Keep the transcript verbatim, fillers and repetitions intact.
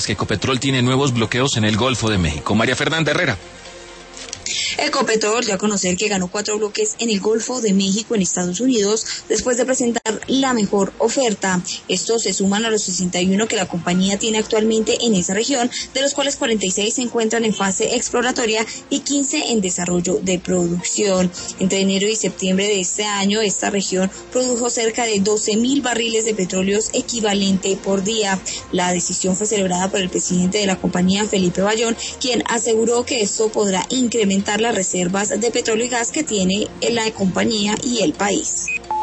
que Ecopetrol tiene nuevos bloqueos en el Golfo de México. María Fernanda Herrera. Ecopetrol dio a conocer que ganó cuatro bloques en el Golfo de México en Estados Unidos después de presentar la mejor oferta. Estos se suman a los sesenta y uno que la compañía tiene actualmente en esa región, de los cuales cuarenta y seis se encuentran en fase exploratoria y quince en desarrollo de producción. Entre enero y septiembre de este año, esta región produjo cerca de doce mil barriles de petróleos equivalente por día. La decisión fue celebrada por el presidente de la compañía, Felipe Bayón, quien aseguró que esto podrá incrementar las reservas de petróleo y gas que tiene la compañía y el país.